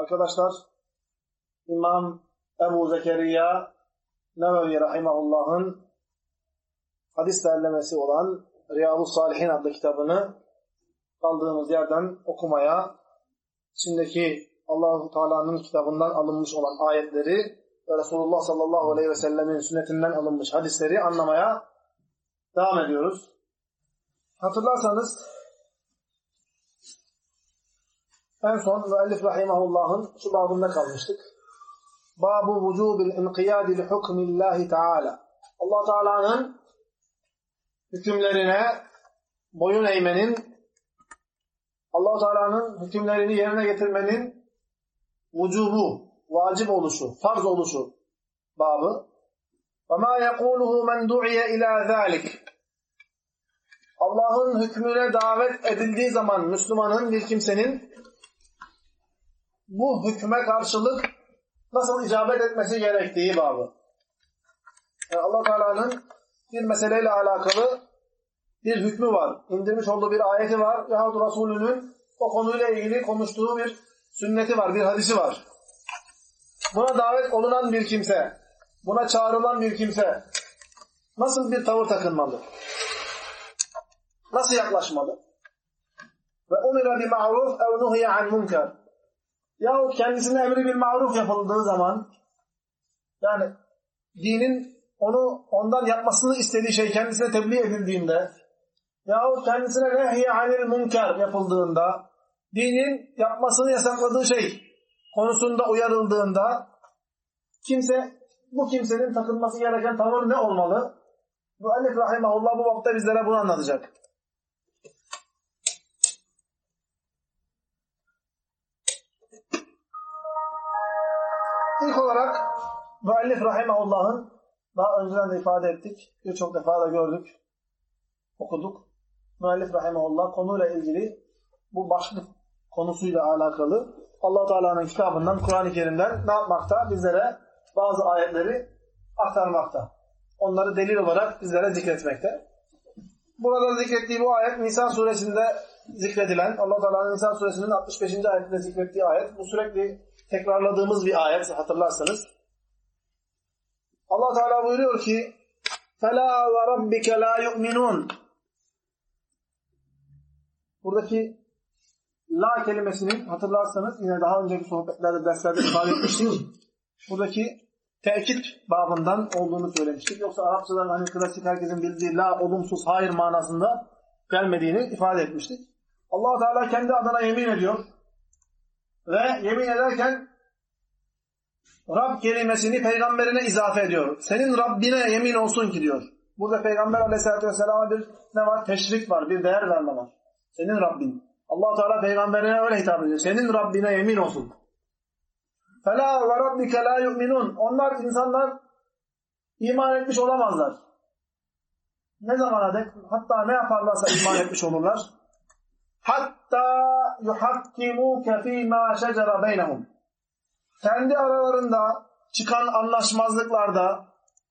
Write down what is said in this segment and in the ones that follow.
Arkadaşlar, İmam Ebu Zekeriya Nevevi Rahimahullah'ın hadis derlemesi olan Riyâdus-Sâlihîn adlı kitabını kaldığımız yerden okumaya, içindeki Allah-u Teala'nın kitabından alınmış olan ayetleri ve Resulullah sallallahu aleyhi ve sellemin sünnetinden alınmış hadisleri anlamaya devam ediyoruz. Hatırlarsanız en son müellif rahimahullah'ın şu babında kalmıştık. Babu vücubil inqiyadi li hukmillahi Teala. Allah Teala'nın hükümlerine boyun eğmenin, Allah Teala'nın hükümlerini yerine getirmenin vücubu, vacip oluşu, farz oluşu babı. Ve ma yekuluhu men du'iye ila zalik. Allah'ın hükmüne davet edildiği zaman Müslümanın, bir kimsenin bu hükme karşılık nasıl icabet etmesi gerektiği babı. Yani Allah Teala'nın bir meseleyle alakalı bir hükmü var, indirmiş olduğu bir ayeti var yahut Resulünün o konuyla ilgili konuştuğu bir sünneti var, bir hadisi var. Buna davet olunan bir kimse, buna çağrılan bir kimse nasıl bir tavır takınmalı? Nasıl yaklaşmalı? Ve umira bi ma'ruf ev nuhiye an munkar. Yahut kendisine emri bil ma'ruf yapıldığı zaman, yani dinin ondan yapmasını istediği şey kendisine tebliğ edildiğinde, yahut kendisine nehiye anil munkar yapıldığında, dinin yapmasını yasakladığı şey konusunda uyarıldığında, bu kimsenin takılması gereken tavır ne olmalı? Müellif rahimahullah bu bapta bizlere bunu anlatacak. İlk olarak müellif rahimahullah'ın, daha önceden de ifade ettik, birçok defa da gördük, okuduk. Müellif rahimahullah konuyla ilgili bu başlık konusuyla alakalı Allah Teala'nın kitabından, Kur'an-ı Kerim'den ne yapmakta? Bizlere bazı ayetleri aktarmakta. Onları delil olarak bizlere zikretmekte. Burada zikrettiği bu ayet Nisa suresinde zikredilen, Allah Teala'nın Nisa suresinin 65. ayetinde zikrettiği ayet. Bu sürekli tekrarladığımız bir ayet, hatırlarsanız. Allah Teala buyuruyor ki: "Fela ve rabbike la yu'minun." Buradaki la kelimesinin, hatırlarsanız yine daha önceki sohbetlerde, derslerde ifade etmiştik. Buradaki tekit babından olduğunu söylemiştik. Yoksa Arapçadan hani klasik herkesin bildiği la olumsuz hayır manasında gelmediğini ifade etmiştik. Allah Teala kendi adına yemin ediyor ve yemin ederken Rab kelimesini peygamberine izafe ediyor. Senin Rabbine yemin olsun ki diyor. Burada Peygamber Aleyhisselatü Vesselam'a bir ne var? Teşrik var, bir değer verme var. Senin Rabbin. Allah Teala peygamberine öyle hitap ediyor. Senin Rabbine yemin olsun. Fela ve rabbike la yu'minun. Onlar, insanlar iman etmiş olamazlar. Ne zamana dek? Hatta ne yaparlarsa iman etmiş olurlar. Hatta yuhakkimuke fîmâ şecere beynehum. Kendi aralarında çıkan anlaşmazlıklarda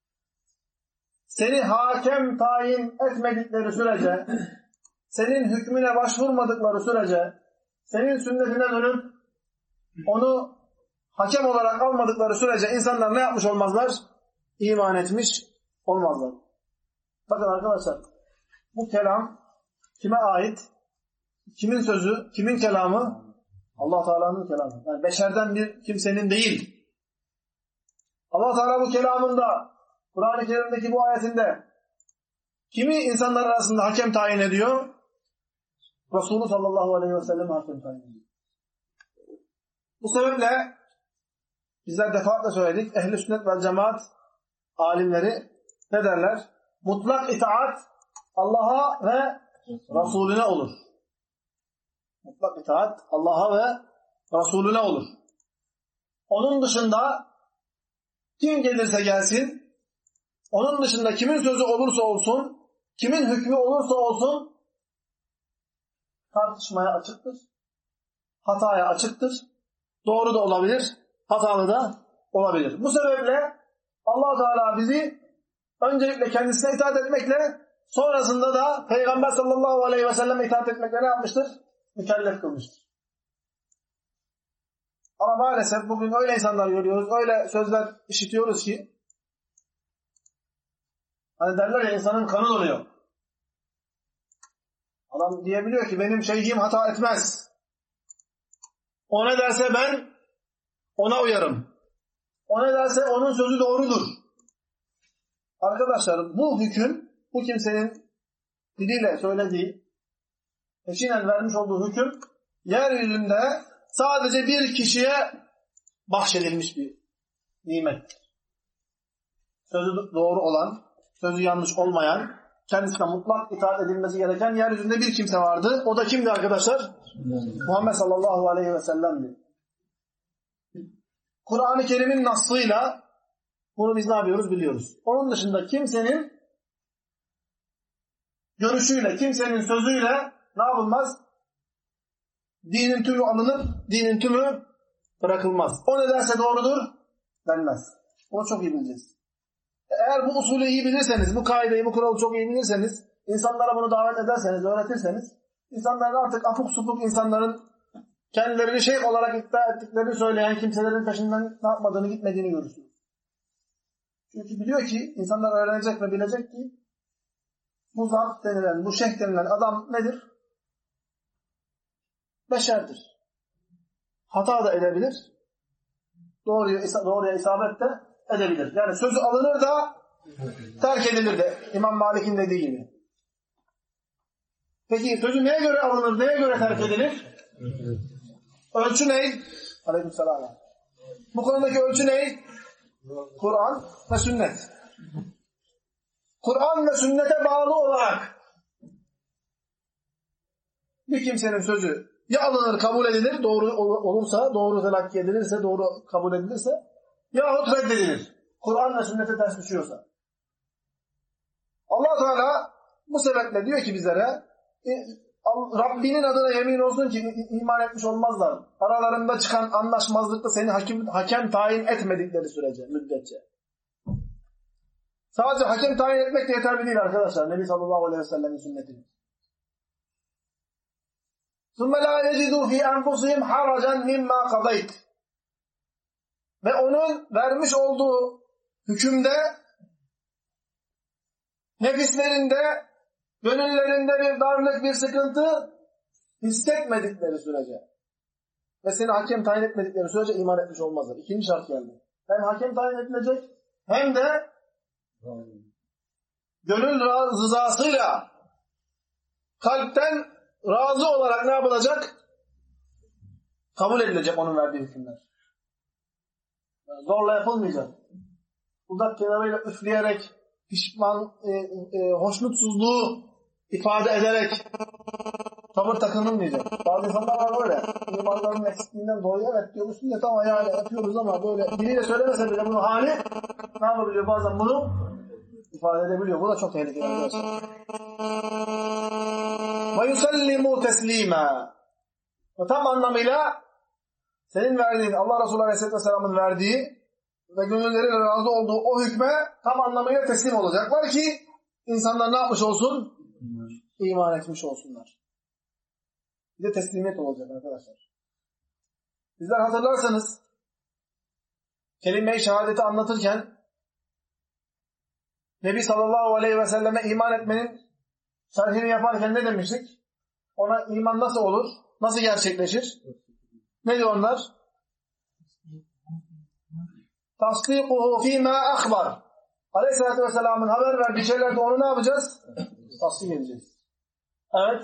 seni hakem tayin etmedikleri sürece, senin hükmüne başvurmadıkları sürece, senin sünnetine dönüp onu hakem olarak almadıkları sürece insanlar ne yapmış olmazlar? İman etmiş olmazlar. Bakın arkadaşlar, bu kelam kime ait? Kimin sözü? Kimin kelamı? Allah Teala'nın kelamı. Yani beşerden bir kimsenin değil. Allah Teala bu kelamında, Kur'an-ı Kerim'deki bu ayetinde kimi insanlar arasında hakem tayin ediyor? Resulü sallallahu aleyhi ve sellem hakem tayin ediyor. Bu sebeple bizler defaatle söyledik. Ehl-i sünnet vel cemaat alimleri ne derler? Mutlak itaat Allah'a ve Resulüne olur. Mutlak itaat Allah'a ve Resulüne olur. Onun dışında kim gelirse gelsin, onun dışında kimin sözü olursa olsun, kimin hükmü olursa olsun tartışmaya açıktır, hataya açıktır, doğru da olabilir, hatalı da olabilir. Bu sebeple Allah Teala bizi öncelikle kendisine itaat etmekle, sonrasında da Peygamber sallallahu aleyhi ve sellem itaat etmekle ne yapmıştır? Mükellef kılmıştır. Ama maalesef bugün öyle insanlar görüyoruz, öyle sözler işitiyoruz ki hani derler ya, insanın kanı doluyor. Adam diyebiliyor ki benim şeyhim hata etmez. O ne derse ben ona uyarım. O ne derse onun sözü doğrudur. Arkadaşlar bu hüküm, bu kimsenin diliyle söylediği, peşinen vermiş olduğu hüküm, yeryüzünde sadece bir kişiye bahşedilmiş bir nimet. Sözü doğru olan, sözü yanlış olmayan, kendisine mutlak itaat edilmesi gereken yeryüzünde bir kimse vardı. O da kimdi arkadaşlar? Muhammed sallallahu aleyhi ve sellem'di. Kur'an-ı Kerim'in nassıyla bunu biz ne yapıyoruz biliyoruz. Onun dışında kimsenin görüşüyle, kimsenin sözüyle ne yapılmaz? Dinin tümü alınıp dinin tümü bırakılmaz. O ne derse doğrudur denmez. Bunu çok iyi bileceğiz. Eğer bu usulü iyi bilirseniz, bu kaideyi, bu kuralı çok iyi bilirseniz, insanlara bunu davet ederseniz, öğretirseniz, insanların artık apuk supuk insanların kendilerini şeyh olarak iddia ettiklerini söyleyen kimselerin peşinden ne yapmadığını, gitmediğini görürsünüz. Çünkü biliyor ki, insanlar öğrenecek ve bilecek ki, bu zat denilen, bu şeyh denilen adam nedir? Beşerdir. Hata da edebilir, doğruya isabet de edebilir. Yani sözü alınır da terk edilir de, İmam Malik'in dediği gibi. Peki sözü neye göre alınır, neye göre terk edilir? Ölçü ne? Aleykümselam. Bu konudaki ölçü ne? Kur'an ve sünnet. Kur'an ve sünnete bağlı olarak bir kimsenin sözü ya alınır, kabul edilir, doğru olursa, doğru telakki edilirse, doğru kabul edilirse, yahut reddedilir. Kur'an ve sünnete ters düşüyorsa. Allah Teala bu sebeple diyor ki bizlere, Rabbinin adına yemin olsun ki iman etmiş olmazlar. Aralarında çıkan anlaşmazlıkta seni hakem tayin etmedikleri sürece, müddetçe. Sadece hakem tayin etmek de yeterli değil arkadaşlar. Nebi sallallahu aleyhi ve sellem'in sünnetini. ثُمَّ لَا يَجِدُوا فِي أَنْفُسِهِمْ حَرَجًا مِمَّا قَضَيْتِ. Ve onun vermiş olduğu hükümde nefislerinde, gönüllerinde bir darlık, bir sıkıntı hissetmedikleri sürece ve seni hakem tayin etmedikleri sürece iman etmiş olmazlar. İkinci şart geldi. Hem hakem tayin edilecek hem de gönül rızasıyla kalpten razı olarak ne yapılacak? Kabul edilecek onun verdiği hükümler. Yani zorla yapılmayacak. Dudak kenarıyla üfleyerek, pişman, hoşnutsuzluğu ifade ederek tavır takınılmayacak. Bazı insanlar var böyle. İmanların eksikliğinden dolayı evet diyor, sünnet ama yani yapıyoruz ama böyle diliyle söylemese bile bunu hali ne yapabiliyor? Bazen bunu ifade edebiliyor. Bu da çok tehlikeli arkadaşlar. وَيُسَلِّمُوا تَسْلِيمًا. Ve tam anlamıyla senin verdiğin, Allah Resulü Aleyhisselatü Vesselam'ın verdiği ve gönülleriyle razı olduğu o hükme tam anlamıyla teslim olacaklar ki insanlar ne yapmış olsun? İman etmiş olsunlar. Bir de teslimiyet olacak arkadaşlar. Bizler hatırlarsanız kelime-i şehadeti anlatırken Nebi sallallahu aleyhi ve selleme iman etmenin şerhini yaparken ne demiştik? Ona iman nasıl olur? Nasıl gerçekleşir? Ne diyor onlar? Tasdikuhu fîmâ akhbar. Aleyhisselatü Vesselam'ın haber verdiği şeylerde onu ne yapacağız? Tasdik edeceğiz. Evet.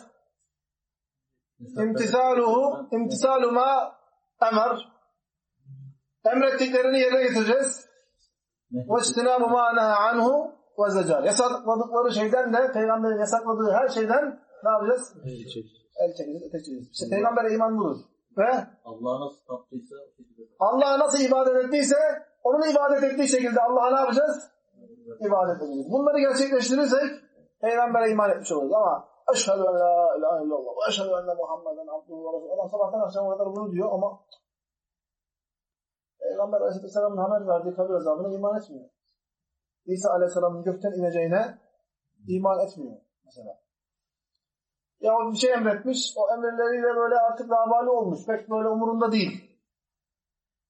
İmtisalu ma emr. Emrettiklerini yerine getireceğiz. Ve istinabu ma neha anhu ve zecar. Yasakladıkları şeyden de, Peygamberin yasakladığı her şeyden ne yapacağız? El çekeceğiz, etek çekeceğiz. İşte Peygamber'e iman budur. Ve Allah'a nasıl ibadet ettiyse onun ibadet ettiği şekilde Allah'a ne yapacağız? İbadet edeceğiz. Bunları gerçekleştirirsek Peygamber'e iman etmiş oluruz. Ama eşhedü en la ilahe illallah ve eşhedü enne Muhammeden abduhu ve resulü. Allah sabahtan akşama kadar bunu diyor ama Peygamber Aleyhisselam'ın haber verdiği kabir azabına iman etmiyor. İsa Aleyhisselam'ın gökten ineceğine iman etmiyor mesela. Ya bir şey emretmiş, o emirleriyle böyle artık labali olmuş. Pek böyle umurunda değil.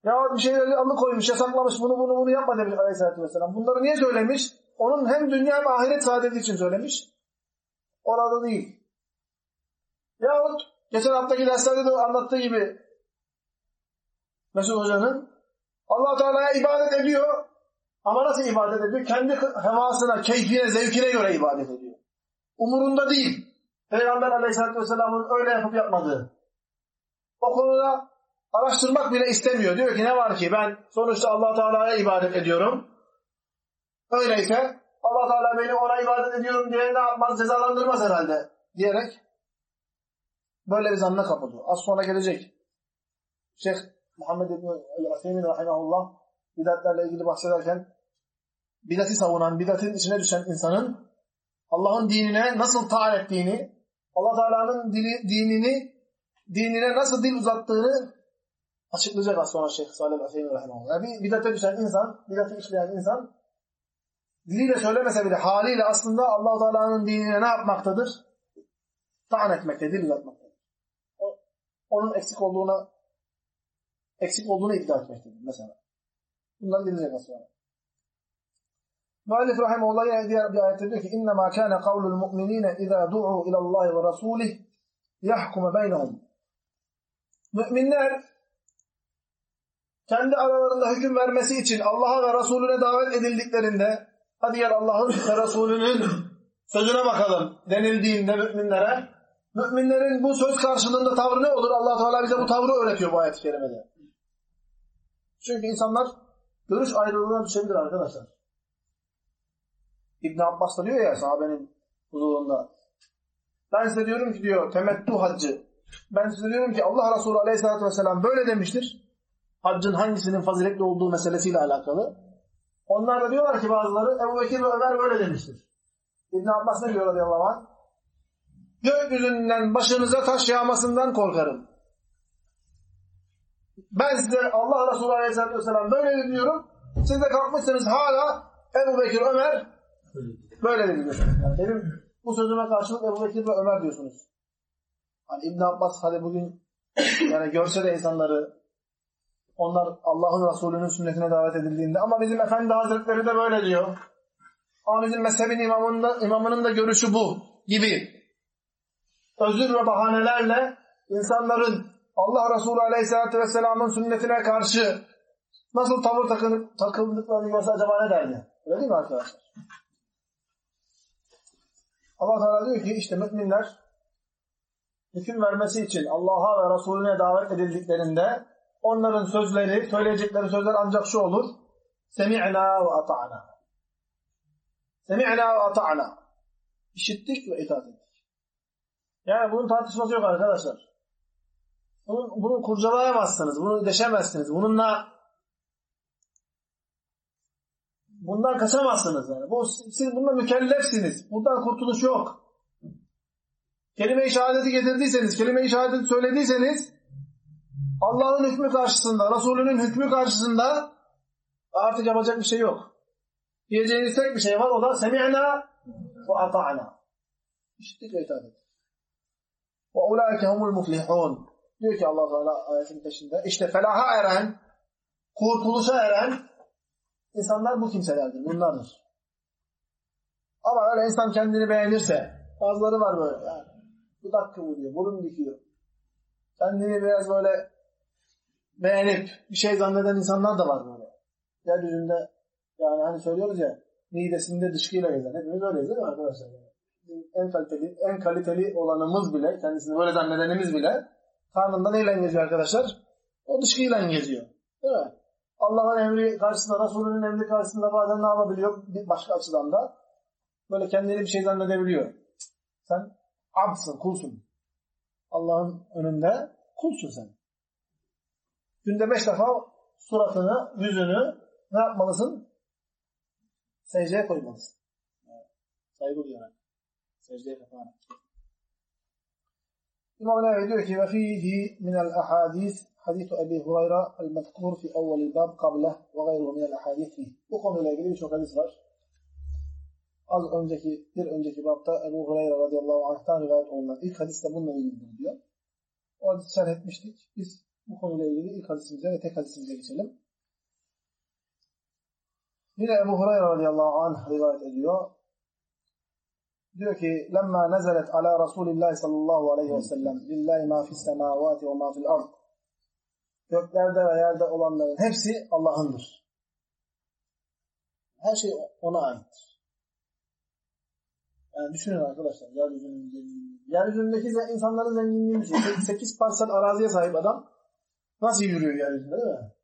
Ya bir şeyleri alıkoymuş, yasaklamış, bunu yapma demiş Aleyhisselatü Vesselam. Bunları niye söylemiş? Onun hem dünya hem ahiret saadeti için söylemiş. Orada değil. Yahut geçen haftaki derslerde de anlattığı gibi Mesut Hoca'nın Allah Teala'ya ibadet ediyor. Ama nasıl ibadet ediyor? Kendi hevasına, keyfine, zevkine göre ibadet ediyor. Umurunda değil. Peygamber Aleyhisselatü Vesselam'ın öyle yapıp yapmadığı. O konuda araştırmak bile istemiyor. Diyor ki ne var ki ben sonuçta Allah Teala'ya ibadet ediyorum. Öyleyse Allah Teala beni ona ibadet ediyorum diye ne yapmaz? Cezalandırmaz herhalde diyerek böyle bir zannına kapılıyor. Az sonra gelecek. Şeyh Muhammed İbn-i Aseymin rahimahullah bidatlerle ilgili bahsederken bidati savunan, bidatin içine düşen insanın Allah'ın dinine nasıl taal ettiğini, Allah Teala'nın dinine nasıl dil uzattığını açıklayacak az sonra Şeyh Salih Al-Aseymin rahimahullah. Yani bir bidate düşen insan, bidati işleyen insan diliyle söylemese bile haliyle aslında Allah Teala'nın dinine ne yapmaktadır? Taan etmekte, dil uzatmaktadır. Onun eksik olduğunu iddia etmektedir mesela. Bundan gelecek az sonra. Müellif rahimehullah yine diğer bir ayette diyor ki İnnemâ kâne kavlul mu'minîne izâ du'û ilallâhi ve rasûlih yahkume beynehum. Müminler kendi aralarında hüküm vermesi için Allah'a ve Resulüne davet edildiklerinde hadi gel Allah'ın ve Resulünün sözüne bakalım denildiğinde müminlerin bu söz karşılığında tavrı ne olur? Allah Teala bize bu tavrı öğretiyor bu ayet-i kerimede. Çünkü insanlar görüş ayrılığına düşebilir arkadaşlar. İbn Abbas da diyor ya sahabenin huzurunda. Ben size diyorum ki diyor temettü haccı. Ben size diyorum ki Allah Resulü Aleyhisselatü Vesselam böyle demiştir. Haccın hangisinin faziletli olduğu meselesiyle alakalı. Onlar da diyorlar ki bazıları Ebu Bekir ve Ömer böyle demiştir. İbn Abbas ne diyor radıyallahu anh? Gökyüzünden başınıza taş yağmasından korkarım. Ben size Allah Resulü Aleyhisselatü Vesselam böyle diyorum. Siz de kalkmışsınız hala Ebu Bekir, Ömer böyle diyorsunuz. Yani benim bu sözüme karşılık Ebu Bekir ve Ömer diyorsunuz. Hani İbn Abbas hadi bugün yani görse de insanları onlar Allah'ın Resulü'nün sünnetine davet edildiğinde ama bizim Efendi Hazretleri de böyle diyor. Ama bizim mezhebin imamının da görüşü bu gibi özür ve bahanelerle insanların Allah Resulü Aleyhisselatü Vesselam'ın sünnetine karşı nasıl tavır takıldıklarını görse acaba ne derdi? Öyle değil mi arkadaşlar? Allah Teala diyor ki işte müminler hüküm vermesi için Allah'a ve Resulüne davet edildiklerinde onların sözleri, söyleyecekleri sözler ancak şu olur. Semi'na ve ata'na. Semi'na ve ata'na. İşittik ve itaat ettik. Yani bunun tartışması yok arkadaşlar. Bunu kurcalayamazsınız, bunu deşemezsiniz. Bundan kaçamazsınız yani. Siz bununla mükellefsiniz. Bundan kurtuluş yok. Kelime-i şehadeti getirdiyseniz, kelime-i şehadeti söylediyseniz Allah'ın hükmü karşısında, Resulünün hükmü karşısında artık yapacak bir şey yok. Diyeceğiniz tek bir şey var. O da semi'na ve ata'na. İşittik ve itaat ettik. Ve ulaike humul muflihun. Diyor ki Allah Teala ayetin peşinde. İşte felaha eren, kurtuluşa eren insanlar bu kimselerdir. Bunlardır. Ama öyle insan kendini beğenirse, bazıları var böyle yani, dudak kıvırıyor, burun dikiyor. Kendini biraz böyle beğenip bir şey zanneden insanlar da var böyle. Yeryüzünde yani hani söylüyoruz ya midesinde dışkıyla gezen. Hepimiz öyleyiz değil mi arkadaşlar? En kaliteli olanımız bile, kendisini böyle zannedenimiz bile karnında neyle geziyor arkadaşlar? O dışkıyla geziyor. Değil mi? Allah'ın emri karşısında, Resulünün emri karşısında bazen ne yapabiliyor? Bir başka açıdan da böyle kendini bir şey zannedebiliyor. Sen abdsın, kulsun. Allah'ın önünde kulsun sen. Günde 5 defa suratını, yüzünü ne yapmalısın? Secdeye koymalısın. Saygı duyarak. Secdeye kapanarak. İmam Nevevi diyor ki ve fihi minel ahadis hadis Ebi Hureyre el-mezkur fi evvelil bab kableh ve gayruhu minel ahadis fih. Bu konuyla ilgili birçok hadis var. Bir önceki babda Ebu Hureyre radıyallahu anh'tan rivayet olunan ilk hadis de bununla ilgilidir diyor. O hadisi şerh etmiştik. Biz Bu konuyla ilgili ilk hadisimize ve tek hadisimize geçelim. Yine Ebu Hureyre radıyallahu anh rivayet ediyor. Diyor ki: "Lemma nazalet ala Rasulillah sallallahu aleyhi ve sellem lillahi ma fis semavati ve ma fil ard." Göklerde ve yerde olanların hepsi Allah'ındır. Her şey ona aittir. Yani düşünün arkadaşlar, yeryüzünün zenginliği. Yeryüzündeki insanların zenginliğini düşünün. 8 parsel araziye sahip adam nasıl yürüyor yeryüzünde, değil mi?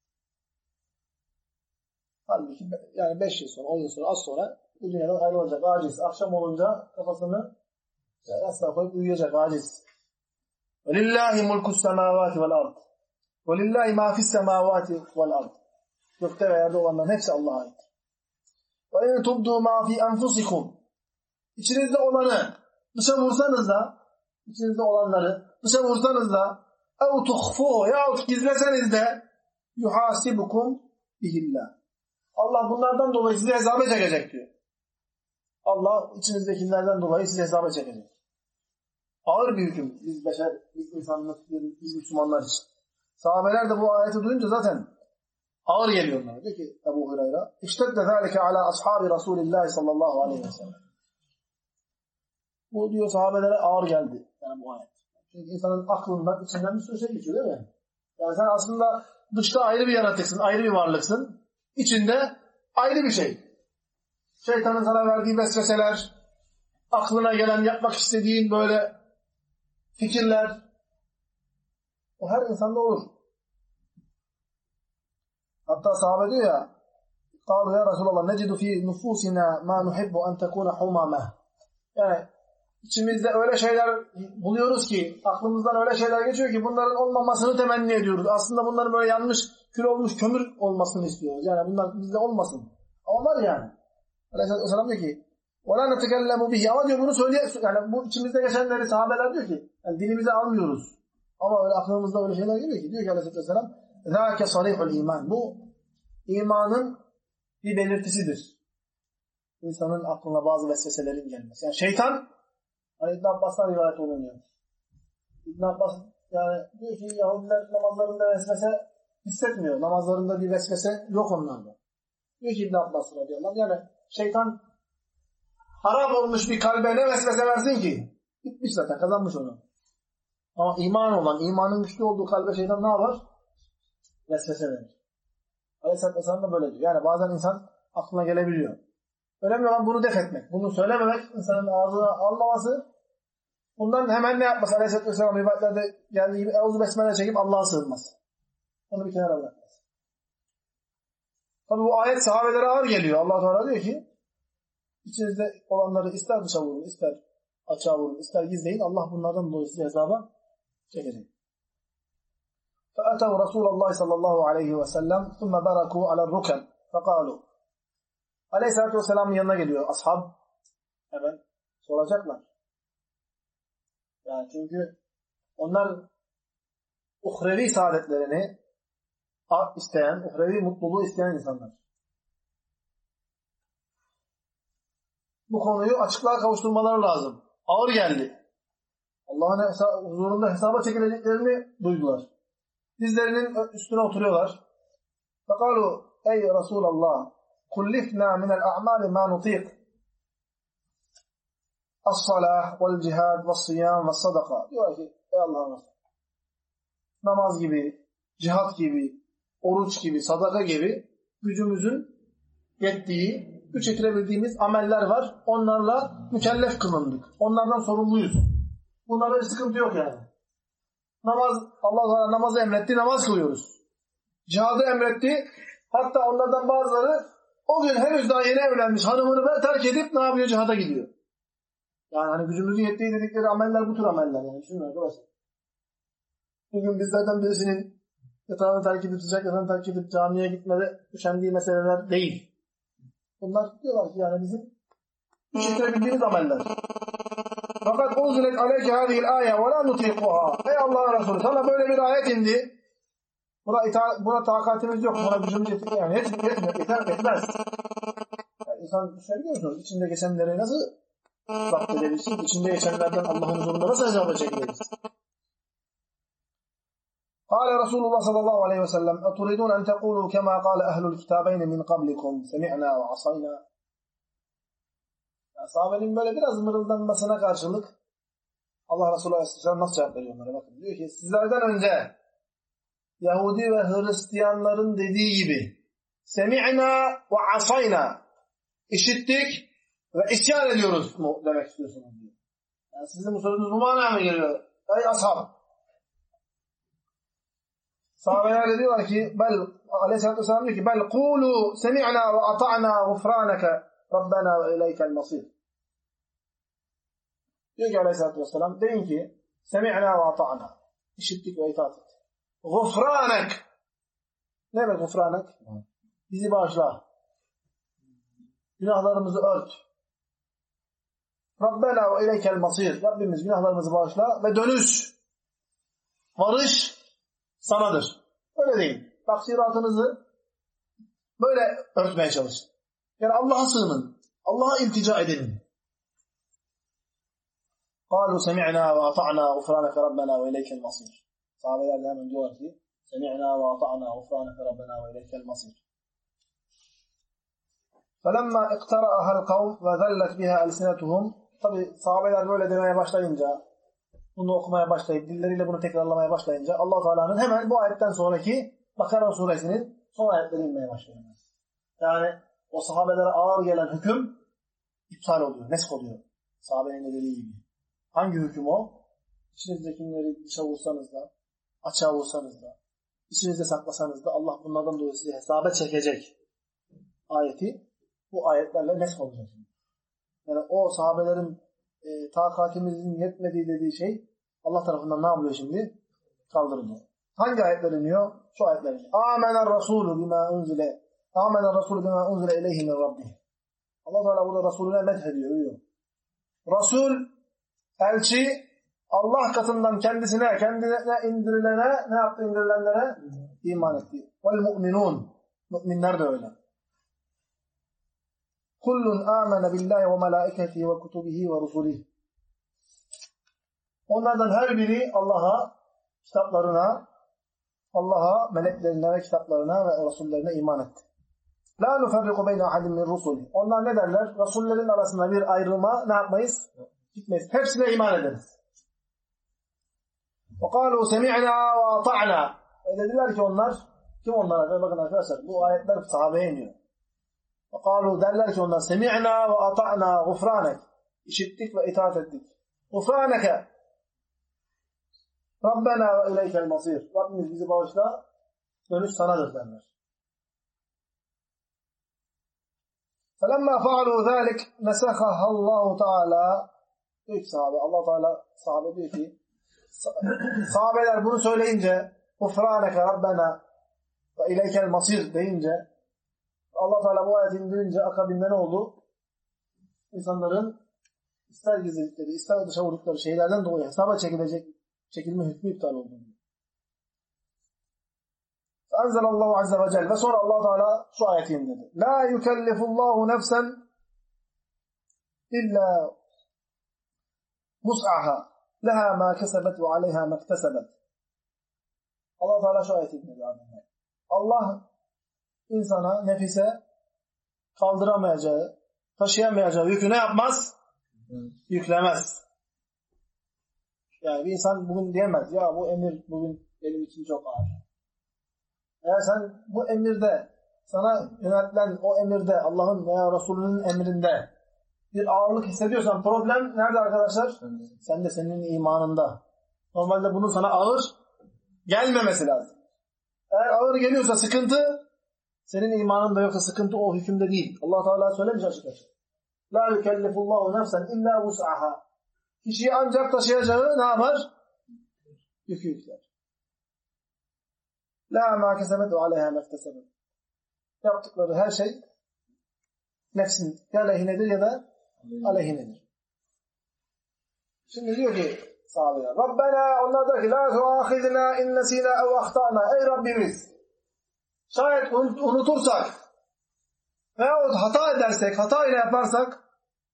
Halbuki yani 5 yıl sonra, 10 yıl sonra, az sonra bu dünyadan ayrılacak, aciz. Akşam olunca kafasını yastığa koyup uyuyacak, aciz. وَلِلَّهِ مُلْكُ السَّمَاوَاتِ وَالْأَرْضِ وَلِلَّهِ مَا فِي السَّمَاوَاتِ وَالْأَرْضِ Gökte ve yerde olanların hepsi Allah'a ait. وَاِنْ تُبْدُوا مَا فِي أَنْفُسِكُمْ İçinizde olanı dışa vursanız da, içinizde olanları dışa vursanız da اَوْ تُخْفُوهُ yahut gizleseniz de يُحَاسِبُكُمْ بِهِ Allah bunlardan dolayı sizi hesaba çekecek diyor. Allah içinizdekilerden dolayı sizi hesaba çekecek. Ağır bir hüküm biz beşer, biz insanlık, biz Müslümanlar için. Sahabeler de bu ayeti duyunca zaten ağır geliyor onlara. Diyor ki Ebu Hureyre: "İştedde zâlike alâ ashabi Rasûlillâhi sallallahu aleyhi ve sellem." Bu diyor sahabelere ağır geldi yani bu ayet. Çünkü insanın aklından, içinden bir sürü şey geçiyor, değil mi? Yani sen aslında dışta ayrı bir yaratıksın, ayrı bir varlıksın. İçinde ayrı bir şey. Şeytanın sana verdiği vesveseler, aklına gelen, yapmak istediğin böyle fikirler, o her insanda olur. Hatta sahabe diyor ya: "Kâlu ya Resulallah necidu fî nufûsina mâ nuhibbu en tekûne humâmeh." Yani içimizde öyle şeyler buluyoruz ki, aklımızdan öyle şeyler geçiyor ki bunların olmamasını temenni ediyoruz. Aslında bunların böyle yanmış, kül olmuş kömür olmasını istiyoruz. Yani bunlar bizde olmasın. Ama var yani. Aleyhisselatü Vesselam diyor ki: وَلَا نَتَكَلَّمُ بِهِ Ama diyor bunu yani bu içimizde geçenleri sahabeler diyor ki, yani dilimize almıyoruz. Ama öyle aklımızda öyle şeyler geliyor ki, diyor ki Aleyhisselatü Vesselam: ذَاكَ صَرِيحُ الْا۪يمَانِ Bu imanın bir belirtisidir. İnsanın aklına bazı vesveselerin gelmesi. Yani şeytan, hani İbn Abbas'tan rivayet olunuyor. İbn Abbas yani diyor ki Yahudiler namazlarında vesvese hissetmiyor. Namazlarında bir vesvese yok onlarda. Diyor ki İbn Abbas radıyallahu anh, yani şeytan harap olmuş bir kalbe ne vesvese versin ki? Bitmiş zaten, kazanmış onu. Ama iman olan, imanın güçlü olduğu kalbe şeytan ne yapar? Vesvese verir. Aleyhisselatü Vesselam da böyle diyor. Yani bazen insan aklına gelebiliyor. Önemli olan bunu def etmek. Bunu söylememek, insanın ağzına almaması. Bundan hemen ne yapması? Aleyhisselatü Vesselam rivayetlerde geldiği gibi Eûzü Besmele çekip Allah'a sığınması. Onu bir kenara bırakması. Tabi bu ayet sahabelere ağır geliyor. Allah Teala diyor ki, içinizde olanları ister dışa vurun, ister açığa vurun, ister gizleyin. Allah bunlardan dolayı sizi hesaba çekecek. فَأَتَوْا رَسُولَ اللّٰهِ صَلَّى اللّٰهُ عَلَيْهِ وَسَلَّمْ ثُمَّ بَرَكُوا عَلَى الرُّكَبِ فَقَالُوا Aleyhisselatü Vesselam'ın yanına geliyor ashab. Hemen soracaklar. Yani çünkü onlar uhrevi saadetlerini isteyen, uhrevi mutluluğu isteyen insanlar. Bu konuyu açıklığa kavuşturmaları lazım. Ağır geldi. Allah'ın huzurunda hesaba çekileceklerini duydular. Dizlerinin üstüne oturuyorlar. فَقَالُوا ey Resulallah kullifna minel a'mali ma nutiq as-salah vel cihad vel siyam vel sadaka. Diyor ki ey Allah'ın Resulü, namaz gibi, cihat gibi, oruç gibi, sadaka gibi gücümüzün yettiği, güç yetirebildiğimiz ameller var. Onlarla mükellef kılındık. Onlardan sorumluyuz. Bunlarda bir sıkıntı yok yani. Namaz, Allah Teala namazı emretti, namaz kılıyoruz. Cihadı emretti. Hatta onlardan bazıları o gün henüz daha yeni evlenmiş hanımını terk edip ne yapıyor? Cihada gidiyor. Yani hani gücümüzün yettiği dedikleri ameller bu tür ameller yani. Düşünün arkadaşlar. Bugün bizlerden birisinin yatağını terk edip, sıcak yatağını terk edip camiye gitmede üşendiği meseleler değil. Bunlar diyorlar ki yani bizim işletebildiğimiz ameller. Fakat unzilet aleyke hadihil âye ve lâ nutiquhâ. Ey Allah'ın Resulü, sana böyle bir ayet indi. Buna takatimiz yok. Buna gücümüz yetmiyor. Yani yetmez. Yani insan düşünebiliyor musunuz? İçinde geçenleri nasıl zapt edebilirsin? İçinde geçenlerden Allah'ın huzurunda nasıl hesaba çekilebilirsin? قال رسول الله صلى الله عليه وسلم أتريدون أن تقولوا كما قال أهل الكتابين من قبلكم سمعنا وعصينا. Sahabenin böyle biraz mırıldanmasına karşılık Allah Resulü Aleyhisselam nasıl cevap veriyor onlara? Bakın diyor ki sizlerden önce Yahudi ve Hristiyanların dediği gibi semi'na ve asayna, işittik ve isyan ediyoruz mu demek istiyorsunuz diyor. Yani sizin bu sözünüz bu manaya mı geliyor? Ey ashab. Sahabeler de diyorlar ki Aleyhisselatü Vesselam diyor ki bel kulu semi'na ve ata'na gufraneke Rabbena ve ileykel masir. Diyor ki Aleyhisselatü Vesselam deyin ki semi'na ve ata'na, işittik ve itaat ettik. Gufranek. Ne demek gufranek? Bizi bağışla. Günahlarımızı ört. Rabbena ve ileykel masir. Rabbimiz günahlarımızı bağışla ve dönüş, varış sanadır. Öyle değil. Taksiratınızı böyle örtmeye çalışın. Yani Allah'a sığının. Allah'a iltica edin. قالوا سمعنا وأطعنا غفرانك ربنا وإليك المصير. Sahabeler de hemen diyorlar ki سمعنا وأطعنا غفرانك ربنا وإليك المصير. فلما اقترأها القوم وذلت بها ألسنتهم. Tabi sahabeler böyle demeye başlayınca, bunu okumaya başlayıp dilleriyle bunu tekrarlamaya başlayınca Allah Teala'nın hemen bu ayetten sonraki Bakara suresinin son ayetleri inmeye başlıyor. Yani o sahabelere ağır gelen hüküm iptal oluyor, nesk oluyor. Sahabenin dediği gibi. Hangi hüküm o? İçinizdekileri dışa vursanız da, açığa vursanız da, içinizde saklasanız da Allah bunlardan dolayı size hesaba çekecek ayeti bu ayetlerle nesk olacak. Yani o sahabelerin takatimizin yetmediği dediği şey Allah tarafından ne yapılıyor şimdi? Kaldırılıyor. Hangi ayetler iniyor? Şu ayetler iniyor. Âmener rasûlü bimâ unzile ileyhi min rabbih. Allah Teala burada Resulüne methediyor, övüyor. Resul, elçi, Allah katından kendine indirilene, ne yaptı indirilenlere? İman etti. Vel mu'minun. Müminler de öyle. Kullun amene billahi ve melaiketihi ve kutubihi ve rusulihi. Onlardan her biri Allah'a, kitaplarına, Allah'a, meleklerine ve kitaplarına ve rasullerine iman etti. La nuferriku beyne ahadin min rusuli. Onlar ne derler? Rasullerin arasında bir ayrılma ne yapmayız? Gitmeyiz. Hepsine iman ederiz. وَقَالُوا سَمِعْنَا وَاطَعْنَا. Dediler ki onlar, kim onlar? Bakın arkadaşlar, bu ayetler sahabeye iniyor. وَقَالُوا derler ki onlar, سَمِعْنَا وَاطَعْنَا غُفْرَانَكَ. İşittik ve itaat ettik. غُفْرَانَكَ Rabbena ve ileykel masir. Rabbimiz bizi bağışla, dönüş sanadır derler. فَلَمَّا فَعَلُوا ذَٰلِكَ نَسَخَهَا اللّٰهُ تَعَالَى. Diyor ki sahabe, Allah Teala sahabe diyor ki, sahabeler bunu söyleyince غُفْرَانَكَ رَبَّنَا ve ileykel masir deyince, Allah Teala bu ayeti indirince akabinde ne oldu? İnsanların ister gizledikleri, ister dışa vurdukları şeylerden dolayı hesaba çekilme hükmü iptal oldu. Enzelallahu azze ve celle. Ve sonra Allah Teala şu ayeti indirdi. La yukellifullahu nefsen illa mus'aha leha ma kesebet ve aleyha ma iktesebet. Allah Teala şu ayeti indirdi. Allah insana, nefise kaldıramayacağı, taşıyamayacağı yükü ne yapmaz? Yüklemez. Yani bir insan bugün diyemez. Ya bu emir bugün benim için çok ağır. Eğer sen bu emirde, sana yöneltilen o emirde, Allah'ın veya Resulünün emrinde bir ağırlık hissediyorsan problem nerede arkadaşlar? Sen de senin imanında. Normalde bunun sana ağır gelmemesi lazım. Eğer ağır geliyorsa sıkıntı, senin imanında yoksa sıkıntı o hükümde değil. Allah Teala söylemiş açık açık. La yukellifullahu nefsen illa vus'aha. Kişiyi ancak taşıyacağı ne yapar? Yükü yükler. La ma kesebet ve aleyha mektesebet. Yaptıkları her şey nefsin ya lehinedir ya da aleyhinedir. Şimdi diyor ki sahabeler, Rabbena, onlar diyor ki la tuahidna in nesina ev ahtana. Ey Rabbimiz, şayet unutursak veyahut hata edersek, hata ile yaparsak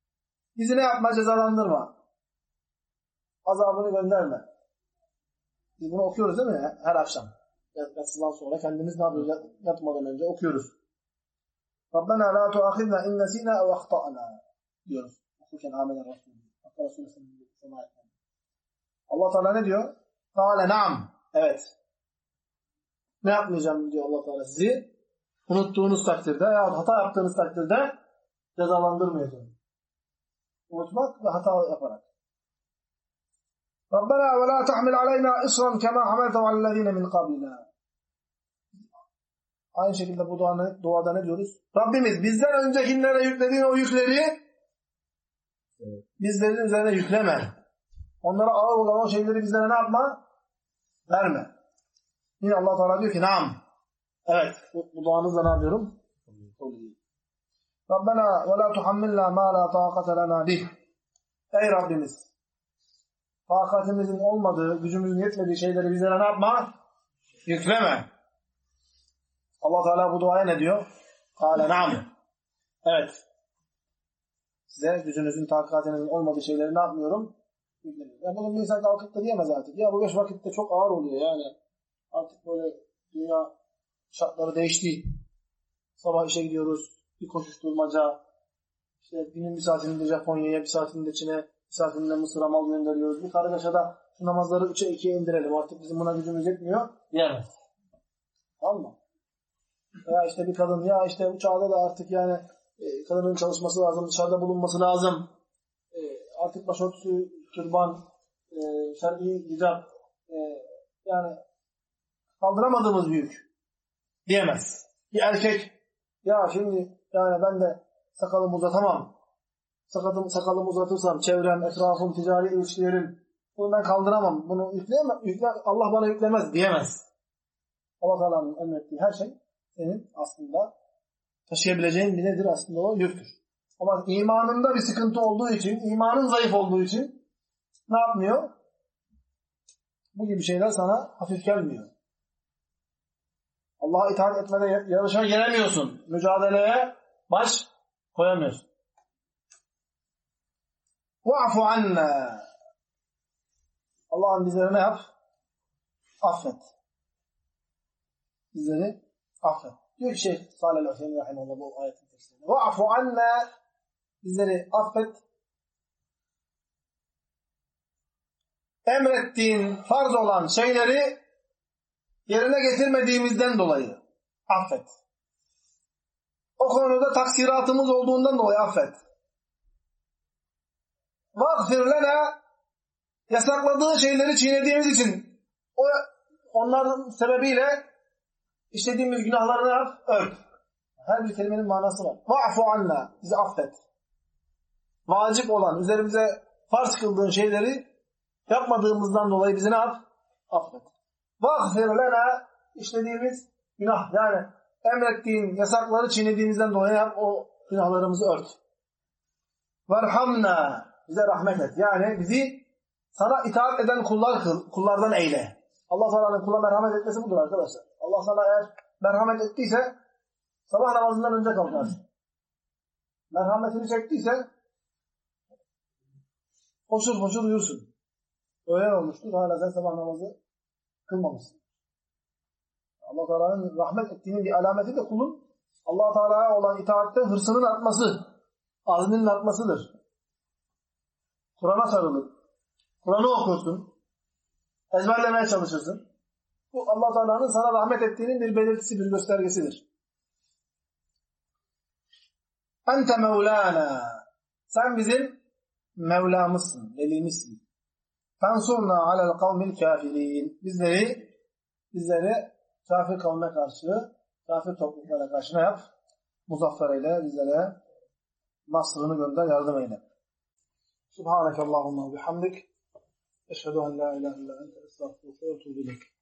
bizi ne yapma, cezalandırma. Azabını gönderme. Biz bunu okuyoruz değil mi? Her akşam. Yatsıdan sonra kendimiz ne yapıyoruz? Yatmadan önce okuyoruz. Rabbena la tuâkhidna in nesînâ ev ahtâ'nâ diyoruz. Okurken âmene Resulü. Hatta Resulü'nün son ayetlerinde. Allah Teala ne diyor? Kâle na'am. Evet. Ne yapmayacağım diyor Allah Teala sizi? Unuttuğunuz takdirde ya hata yaptığınız takdirde cezalandırmayacağım. Unutmak ve hata yaparak. Rabbena ve la tahmil aleyna isran kema hamaltehu alellezine min qablina. Aynı şekilde bu duada ne diyoruz? Rabbimiz bizden öncekilere yüklediğin o yükleri bizlerin üzerine yükleme. Onlara ağır olan o şeyleri bizlere ne yapma? Verme. Yine Allah Teala diyor ki naam. Evet. Bu duanızla ne yapıyorum? Rabbena ve la tuhammilna ma la taqate lana bih. Ey Rabbimiz. Takatimizin olmadığı, gücümüzün yetmediği şeyleri bizlere ne yapma? Yükleme. Allah Teala bu duaya ne diyor? Kâle naam. Evet. Size gücünüzün, takatinizin olmadığı şeyleri ne yapmıyorum? Yüklemiyorum. Yani bugün bir insan kalkıp da diyemez artık. Ya bu 5 vakitte çok ağır oluyor yani. Artık böyle dünya şartları değişti. Sabah işe gidiyoruz. Bir koşuşturmaca. İşte günün bir saatinde Japonya'ya, bir saatinde Çin'e, bir saatinde Mısır'a mal gönderiyoruz. Bir kargaşada şu namazları 3'e 2'ye indirelim. Artık bizim buna gücümüz yetmiyor. Diyemez. Tamam mı? Veya işte bir kadın ya işte bu çağda da artık yani kadının çalışması lazım, dışarıda bulunması lazım. Artık başörtüsü, türban, şer'i hicab yani kaldıramadığımız büyük diyemez. Bir erkek ya şimdi yani ben de sakalımı uzatamam. Sakalımı uzatırsam çevrem, etrafım, ticari ilişkilerim bunu ben kaldıramam. Bunu Allah bana yüklemez diyemez. Allah Teala'nın emrettiği her şey senin aslında taşıyabileceğin bir nedir aslında o yüktür. Ama imanında bir sıkıntı olduğu için, imanın zayıf olduğu için ne yapmıyor? Bu gibi şeyler sana hafif gelmiyor. Allah'a itaat etmede yarışa giremiyorsun. Mücadeleye baş koyamıyorsun. وَعْفُ عَنَّا Allah'ın bizleri ne yap? Affet. Bizleri affet. Diyor ki Şeyh Salih Al-Hüseyin Rahimahullah bu ayetin tefsirinde. وَعْفُ عَنَّا Bizleri affet. Emrettiğin farz olan şeyleri yerine getirmediğimizden dolayı affet. O konuda taksiratımız olduğundan dolayı affet. وَاغْفِرْ لَنَا Yasakladığı şeyleri çiğnediğimiz için onların sebebiyle işlediğimiz günahları ne yap? Ört. Her bir kelimenin manası var. وَعْفُ عَنَّا Bizi affet. Vacip olan, üzerimize farz kıldığın şeyleri yapmadığımızdan dolayı bizi ne yap? Affet. وَاغْفِرْ لَنَا İşlediğimiz günah. Yani emrettiğin yasakları çiğnediğimizden dolayı yap, o günahlarımızı ört. وَرْحَمْنَا Bize rahmet et. Yani bizi sana itaat eden kullardan eyle. Allah Teala'nın kula merhamet etmesi budur arkadaşlar. Allah sana eğer merhamet ettiyse sabah namazından önce kalkarsın. Merhametini çektiyse hoşur hoşur uyursun. Öğlen olmuştur. Hala sen sabah namazı kılmamışsın. Allah Teala'nın rahmet ettiğinin bir alameti de kulun Allah Teala'ya olan itaatte hırsının artması, azminin artmasıdır. Kur'an'a sarılır. Kur'an'ı okursun. Ezberlemeye çalışırsın. Bu Allah Teala'nın sana rahmet ettiğinin bir belirtisi, bir göstergesidir. Ente mevlana. Sen bizim Mevlamızsın, velimizsin. Fansurna alel kavmil kafirin. Bizleri kafir kavme karşı, kafir topluluklara karşı ne yap? Muzaffer eyle, bizlere nasrını gönder, yardım eyle. Subhaneke Allahumma bihamdik. Eşhedü en la ilahe illa ente estağfurullah ve etûbü ileyk.